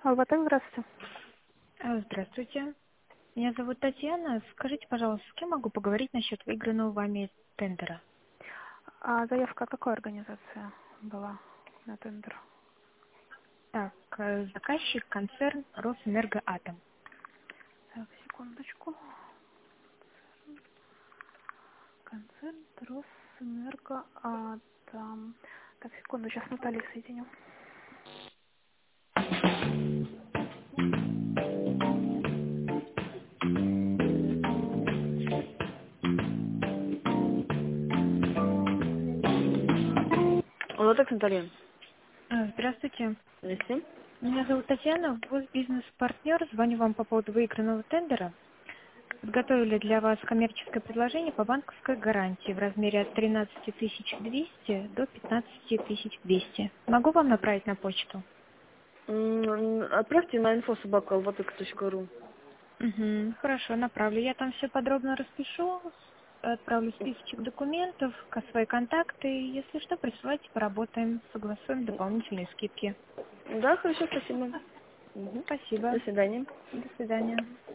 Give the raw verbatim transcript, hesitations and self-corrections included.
Албатек, здравствуйте. А, Здравствуйте. Меня зовут Татьяна. Скажите, пожалуйста, с кем могу поговорить насчет выигранного вами тендера? А заявка от какой организации была на тендер? Так, э, заказчик концерн Росэнергоатом. Так, секундочку. Концерн Росэнергоатом. Так, секунду, сейчас Наталью соединю. Албатек, Наталья. А, Здравствуйте. Здравствуйте. Меня зовут Татьяна. Вы бизнес-партнер. Звоню вам по поводу выигранного тендера. Подготовили для вас коммерческое предложение по банковской гарантии в размере от тринадцати тысяч двухсот до пятнадцати тысяч двухсот. Могу вам направить на почту? М, Отправьте на инфо собаку албатек точка ру. Угу, хорошо, направлю. Я там все подробно распишу, отправлю списочек документов, ка- свои контакты. Если что, присылайте, поработаем, согласуем дополнительные скидки. Да, хорошо, спасибо. Мгм. Спасибо. До свидания. До свидания.